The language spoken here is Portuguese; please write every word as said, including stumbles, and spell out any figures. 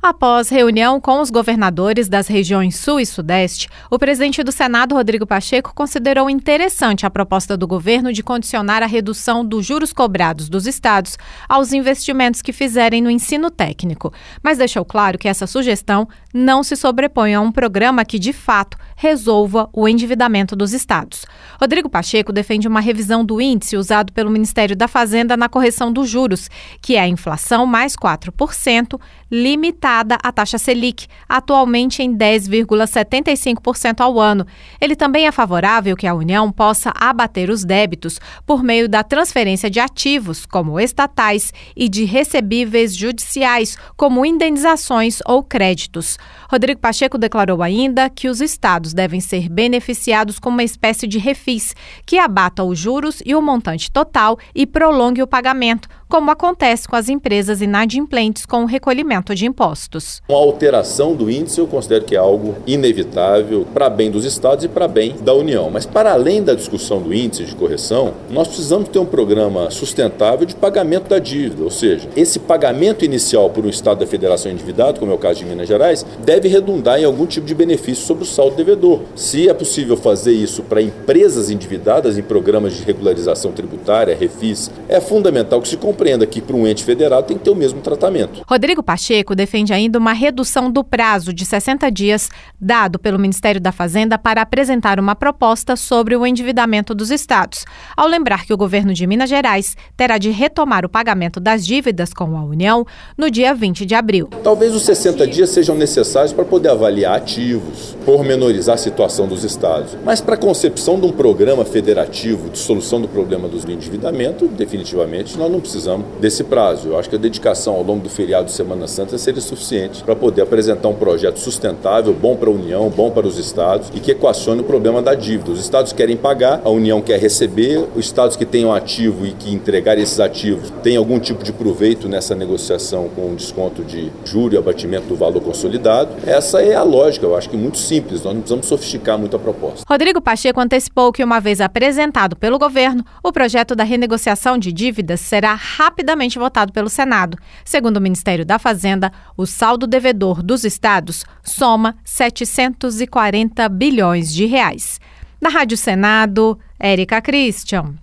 Após reunião com os governadores das regiões Sul e Sudeste, o presidente do Senado, Rodrigo Pacheco, considerou interessante a proposta do governo de condicionar a redução dos juros cobrados dos estados aos investimentos que fizerem no ensino técnico, mas deixou claro que essa sugestão não se sobrepõe a um programa que, de fato, resolva o endividamento dos estados. Rodrigo Pacheco defende uma revisão do índice usado pelo Ministério da Fazenda na correção dos juros, que é a inflação mais quatro por cento, limitada a taxa Selic, atualmente em dez vírgula setenta e cinco por cento ao ano. Ele também é favorável que a União possa abater os débitos por meio da transferência de ativos, como estatais, e de recebíveis judiciais, como indenizações ou créditos. Rodrigo Pacheco declarou ainda que os estados devem ser beneficiados com uma espécie de refis, que abata os juros e o montante total e prolongue o pagamento, como acontece com as empresas inadimplentes com o recolhimento de impostos. A alteração do índice eu considero que é algo inevitável para bem dos estados e para bem da União. Mas para além da discussão do índice de correção, nós precisamos ter um programa sustentável de pagamento da dívida, ou seja, esse pagamento inicial por um estado da federação endividado, como é o caso de Minas Gerais, deve redundar em algum tipo de benefício sobre o saldo devedor. Se é possível fazer isso para empresas endividadas em programas de regularização tributária, refis, é fundamental que se compreenda que para um ente federado tem que ter o mesmo tratamento. Rodrigo Pacheco defende ainda uma redução do prazo de sessenta dias dado pelo Ministério da Fazenda para apresentar uma proposta sobre o endividamento dos estados, ao lembrar que o governo de Minas Gerais terá de retomar o pagamento das dívidas com a União no dia vinte de abril. Talvez os sessenta dias sejam necessários para poder avaliar ativos, pormenorizar a situação dos estados, mas para a concepção de um programa federativo de solução do problema do endividamento, definitivamente nós não precisamos desse prazo. Eu acho que a dedicação ao longo do feriado de Semana Santa seria suficiente para poder apresentar um projeto sustentável, bom para a União, bom para os estados e que equacione o problema da dívida. Os estados querem pagar, a União quer receber, os estados que tenham ativo e que entregarem esses ativos têm algum tipo de proveito nessa negociação com um desconto de juro e abatimento do valor consolidado. Essa é a lógica, eu acho que muito simples, nós não precisamos sofisticar muito a proposta. Rodrigo Pacheco antecipou que, uma vez apresentado pelo governo, o projeto da renegociação de dívidas será rapidamente votado pelo Senado. Segundo o Ministério da Fazenda, o saldo devedor dos estados soma setecentos e quarenta bilhões de reais. Na Rádio Senado, Érica Christian.